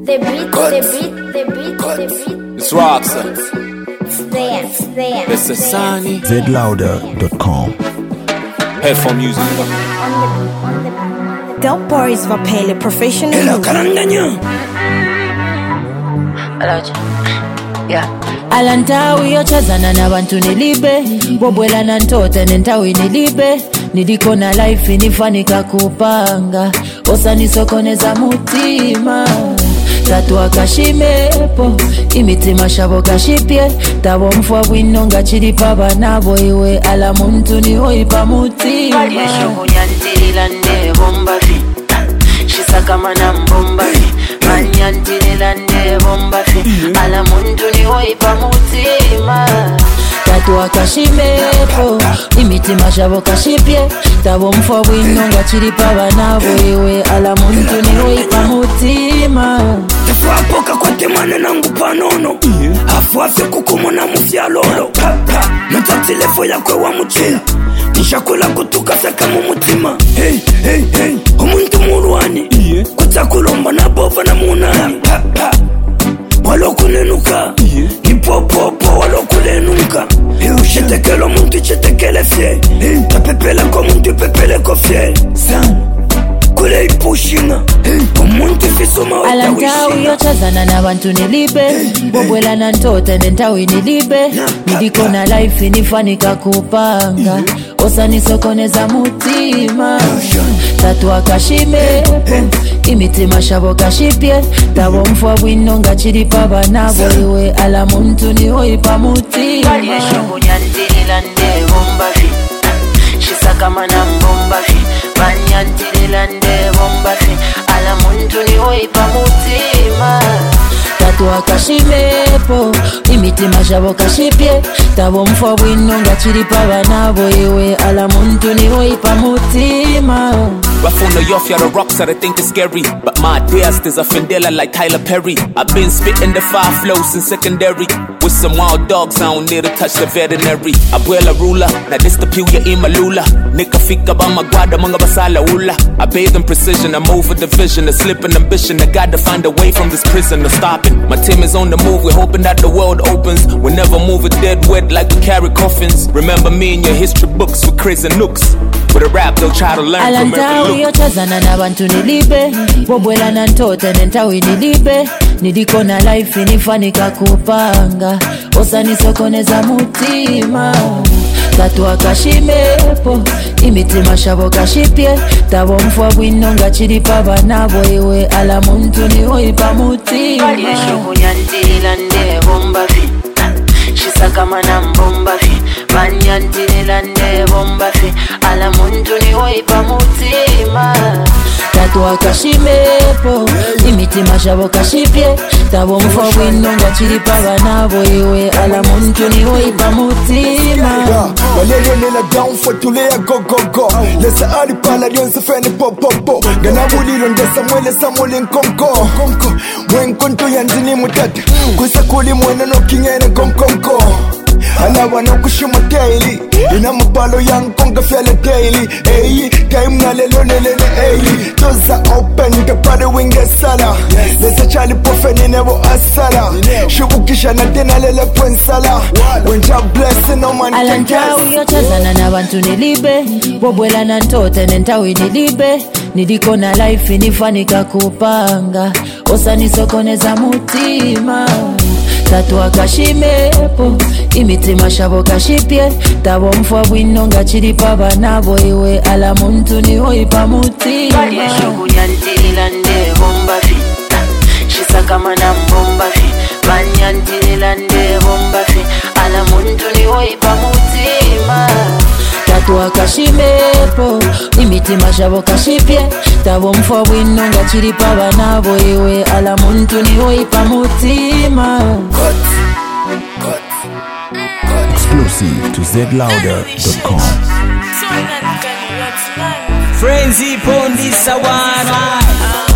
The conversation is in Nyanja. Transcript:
It's Roxanne. It's Asani. zlouder.com. Headphone music. Del Boris va pele professional. Hello, karanganya. Yeah. Alantawi yochazana na bantu nilibe bobwela na ntote nentawi nilibe niliko na life nifanika kupanga osanisokoneza mutima tatu akashimepo imitima shabo kashipye tabo mfwa bwinonga chiripa banabo iwe ala muntu ni hoipa mutima yeshukunyantirila nde bomba fi shisaka mana mbomba fi manyantirila nde bomba fi ala muntu ni hoipa mutima tatu akashimepo imitima shabo kashipye tabo mfwa bwinonga chiripa banabo iwe ala muntu ni hoipa mutima Tafuapoka kwa temane nangu panono Afuafye kukumona mufyalolo Nutatilefo ya kwe wa muchila Nishakula kutuka seka mumutima Hey, hey, hey Umuntu muruani Kutakulomba na bova na munani Walokunenuka Nipopopo walokulenuka Chetekelo muntu chetekele fye Tapepele kwa muntu pepele ko fye Kule ipushinga Umuntu fisuma alantawi yochazana na bantu nilibe bobwela na ntote nentawi nilibe niliko na life nifanika kupanga osanisokoneza mutima tatu akashimepo imitima shabo kashipye tabo mfwa bwinonga chiripa banabo iwe ala muntu ni hoipa mutima yeshukunyantirila nde bomba fi shisaka mana mbomba fi banyantirila nde bomba fi ala muntu ni hoipa mutima tatu akashimepo imitima shabo kashipye tabo mfwa bwinonga chiripa banabo iwe ala muntu ni hoipa mutima. Rough on the off, yeah, the rocks that I think is scary. But my dears, there's a Fendela like Tyler Perry. I've been spitting the 5 flows in secondary. With some wild dogs, I don't need to touch the veterinary. Abuela ruler, now this the pew, ya imalula. Nika fika ba magwada, mga basala ula. I bathe in precision, I'm over division. A slip in ambition, I gotta find a way from this prison to stopping. My team is on the move, we're hoping that the world opens. We never move a dead wet like we carry coffins. Remember me in your history books with crazy nooks. With a rap, they'll try to learn from every look. yochazana na bantu nilibe bobwela na ntote nentawi nilibe niliko na life nifanika kupanga osanisokoneza mutima tatu akashimepo imitima shabo kashipye tabo mfwa bwinonga chiripa banabo iwe ala muntu ni hoipa mutima yeshukunyantirila nde bomba fi shisaka mana mbomba fi banyantirila nde bomba fi ala muntu ni hoipa mutima tatu akashimepo imitima shabo kashipye tabo mfwa bwinonga chiripa banabo iwe ala muntu ni hoipa mutima. Walelelela down for tulea go go go Lesa ali pala lionse fene pop pop pop Gana bulilo ndesa mwele samole nkonko Mwenkonto yanzini mutata Kusa kuli mwena no kingene konkonko Alawa no kushuma daily Ina mapalo yang konga fiala daily Hey, time na lelo lelele hey Toza open the party winge sala Lesa chali pofeni nebo asala Shubukisha na tena lele pwensala When job blessing no man can guess alantawi yochazana na bantu nilibe bobwela na ntote nentawi nilibe niliko na life nifanika kupanga osanisokoneza mutima tatu akashimepo imitima shabo kashipye tabo mfwa bwinonga chiripa banabo iwe ala muntu ni hoipa mutima yeshukunyantirila nde bomba fi shisaka mana mbomba fi banyantirila nde bomba fi ala muntu ni hoipa mutima tatu akashimepo imitima shabo kashipye tabo mfwa bwinonga chiripa banabo iwe ala muntu ni hoipa mutima. Exclusive to zlouder.com. Frenzy Pondi Sawana